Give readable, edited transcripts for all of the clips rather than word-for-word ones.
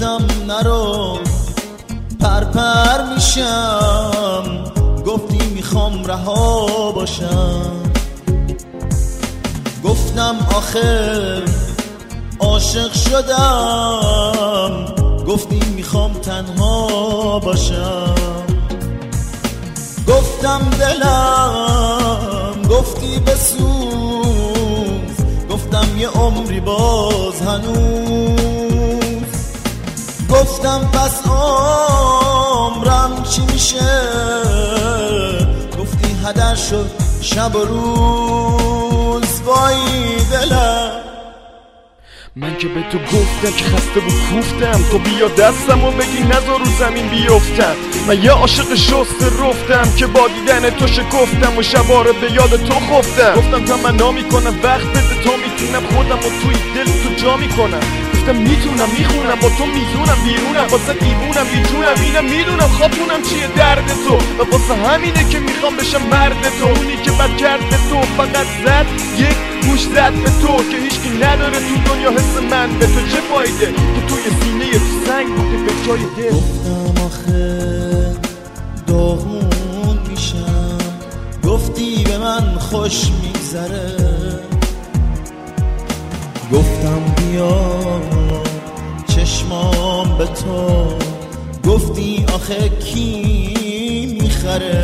گفتم نرو پرپر میشم، گفتی میخوام رها باشم. گفتم آخه عاشق شدم، گفتی میخوام تنها باشم. گفتم دلم، گفتی بسوز، گفتم یه عمری باز هنوز. گفتم پس عمرم چی میشه، گفتی هدر شد شب و روز. وای دلم، من که به تو گفتم که خسته و کوفتم، تو بیا دستم و بگی نذار رو زمین بیفتم. من یه عاشق شست رفتم که با دیدن تو شکفتم و شباره به یاد تو خفتم. گفتم تمنا میکنم وقت بده تا میتونم خودم و توی دل تو جا میکنم. گفتم میتونم میخونم با تو میزونم بیرونم، واسه دیوونم بیجونم، اینم میدونم خاطونم چیه درد تو و واسه همینه که میخوام بشم مرد تو. اونی که بد کرد تو فقط زد یک گوش زد به تو که هیچکی نداره تو دنیا حس من به تو چه فایده. تو توی سینه تو سنگ بوده به جای دل. گفتم آخه داغون میشم، گفتی به من خوش میگذره. گفتم بیا چشمام به تو، گفتی آخه کی میخره.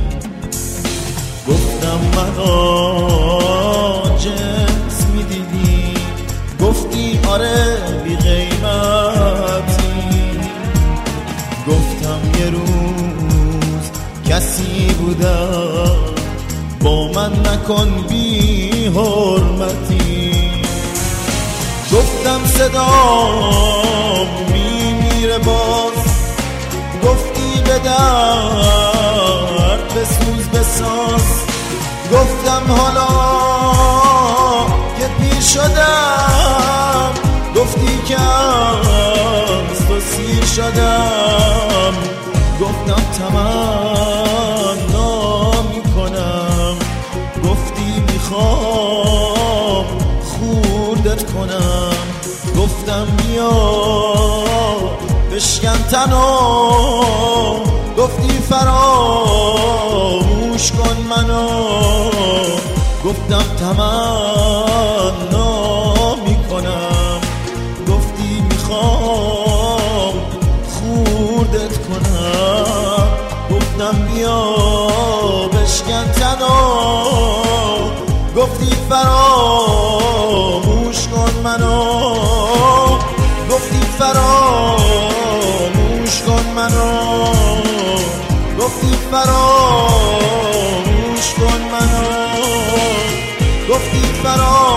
گفتم منو جنس میدیدی، گفتی آره بی قیمتی. گفتم یه روز کسی بودم، با من نکن بی حرمتی. گفتم صدام میمیره باز، گفتی به درد بسوز بساز. گفتم حالا که پیر شدم، گفتی که از تو سیر شدم. گفتم تمنا میکنم، گفتی میخوام خوردت کنم. گفتم بیا بشکن تنو، گفتی فراموش کن منو. گفتم تمنا میکنم، گفتی میخوام خوردت کنم. گفتم بیا بشکن تنو، گفتی فراموش کن منو. گفتی فراموش کن منو، گفتی فراموش کن منو، گفتی فراموش